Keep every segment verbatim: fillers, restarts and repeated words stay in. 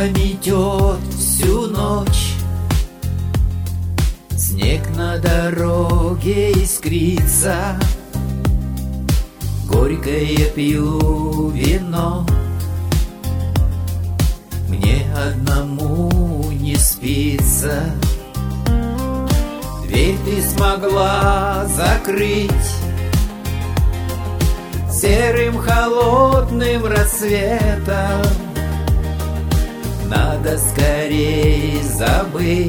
метет всю ночь, снег на дороге искрится, горькое пью вино. Мне одному не спится, дверь ты смогла закрыть серым холодным рассветом. Надо скорей забыть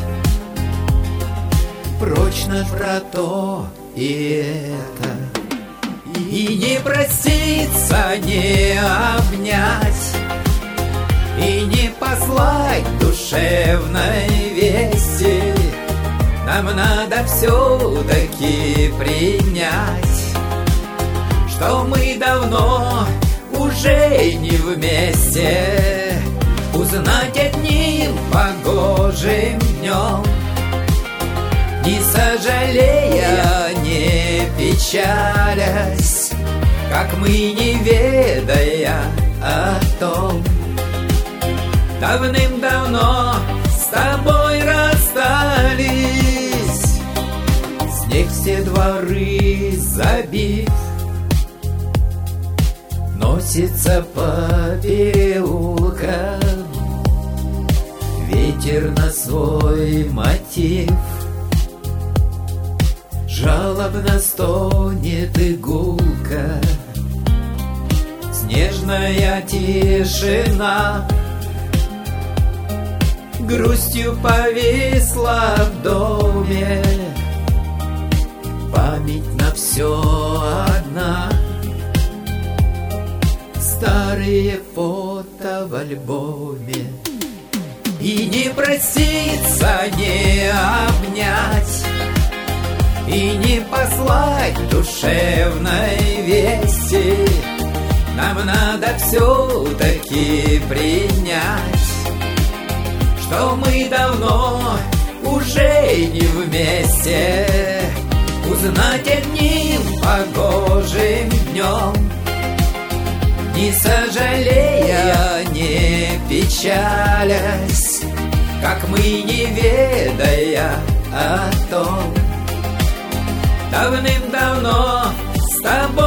прочно про то и это, и не проститься, не обнять, и не послать душевной вести. Нам надо все-таки принять, что мы давно уже не вместе. Узнать одним погожим днем, не сожалея, не печалясь, как мы, не ведая о том, давным-давно с тобой расстались. Снег все дворы забив, носится по переулкам ветер на свой мотив. Жалобно стонет игулка, снежная тишина грустью повисла в доме. Память на все одна, старые фото в альбоме. И не проситься, не обнять, и не послать душевной вести. Нам надо все-таки принять, что мы давно уже не вместе. Узнать одним погожим днем, не сожалея, не печалясь, как мы, не ведая о том, давным-давно с тобой